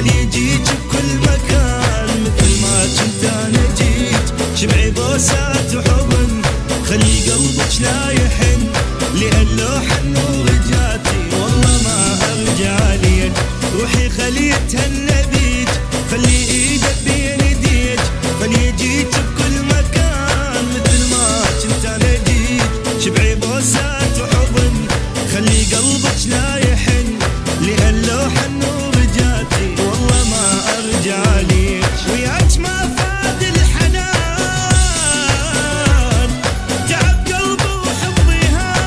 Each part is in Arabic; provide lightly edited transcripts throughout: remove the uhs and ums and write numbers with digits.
خلي يجيك بكل مكان مثل ما كنت انا جيت. شبعي بوسات وحضن خلي قلبك لا يحن، لأن لو حن ورجعتي والله ما ارجع ليك. روحي خلي يتهنى بيك، خلي ايدك بين ايديك، خلي يجيك بكل مكان مثل ما كنت انا جيت. شبعي بوسات وحضن خلي قلبك لا يحن، لأن لو حن ورجعتي والله ما ارجع ليك. وياك ما فاد الحنان، تعب قلبي وحبي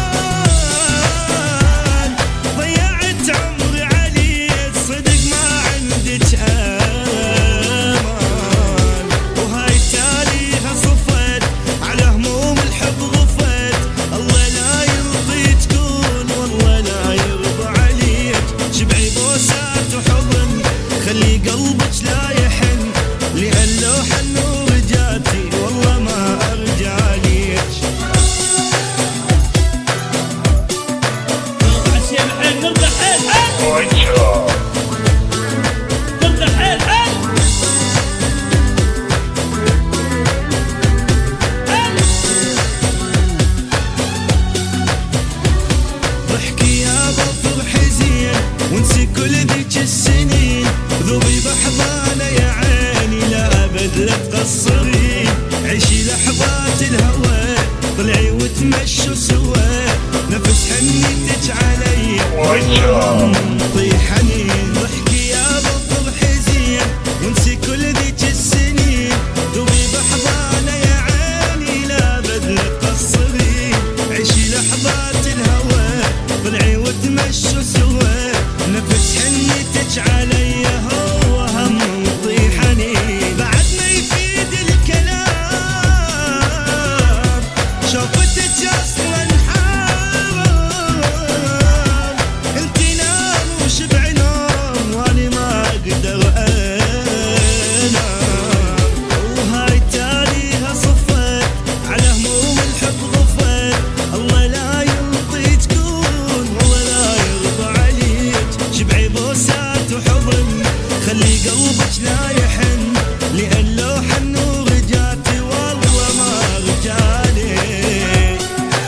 هان، ضيعت عمري عليك صدق ما عندك امان. وهاي تاليها صفت على هموم الحب غفت، الله لا يرضي تكون والله لا يرضى عليك. شبعي بوسات وحضن خلي قلبك لا يحن، لأن لو حن ورجعتي والله ما ارجع ليك. نرضى عالشيم حيل، نرضى حيل حيل نرضى حيل حيل ضحكي يابا فرحي زين وانسي كل ذيك السنين، ذوبي بحضانه يا عيني لا ابد لا تقصرين. عيشي لحظات الهوى طلعي وتمشوا سوا، نفس حنيتك علي طيح حنين. ضحكي يابا فرحي زين وانسي كل ذيك السنين، ذوبي بحضانه يا عيني لا ابد لا تقصرين. عيشي لحظات الهوى طلعي وتمشوا سوا، نفس حنيتك علي هو هم طيحني. بعد ما يفيد الكلام شوفتك اصلا حرام، انتي نام وشبع نوم واني ما اقدر انام. وهاي تاليها صفت على هموم الحب غفت، الله لا يرضي تكون والله لا يرضى عليك. شبعي بوسات وحضن خلي قلبك لا يحن، لأن لو حن ورجعتي والله ما ارجع ليك.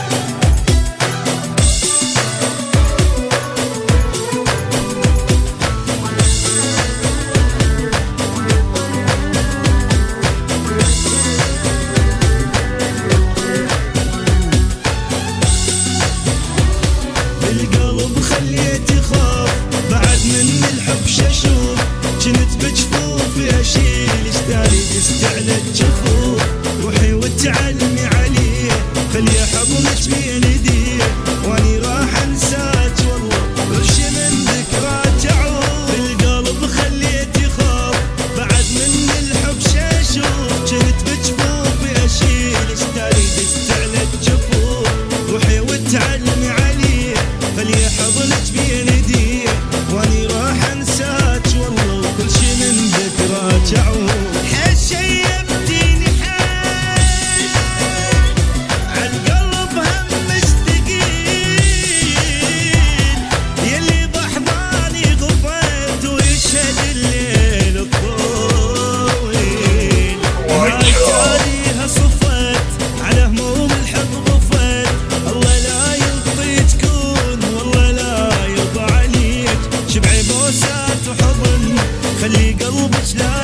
بالقلب خليتي خوف بعد من الحب ششوف، كنت بجفوفي اشيل اشتاري تستعلى الجفوف. روحي وتعلمي عليه خلي حضنك بين ايديه، واني راح انساك والله وش من ذكرى تعود. بالقلب خليتي خوف بعد من الحب ششوف، كنت بجفوفي اشيل اشتاري تستعلى الجفوف. روحي وتعلمي عليه خلي حضنك بين ايديه، واني راح انساك والله وكل شي من ذكرى تعود. حس شيبتيني حيل عالقلب هم مشتقين، يلي بحضاني غفيت ويشهد الليل الطويل. هاي تاليها صفت على هموم الحب غفت، الله لا يرضي تكون والله لا يرضى عليك. شبعي بوسات وحضن خلي قلبك لا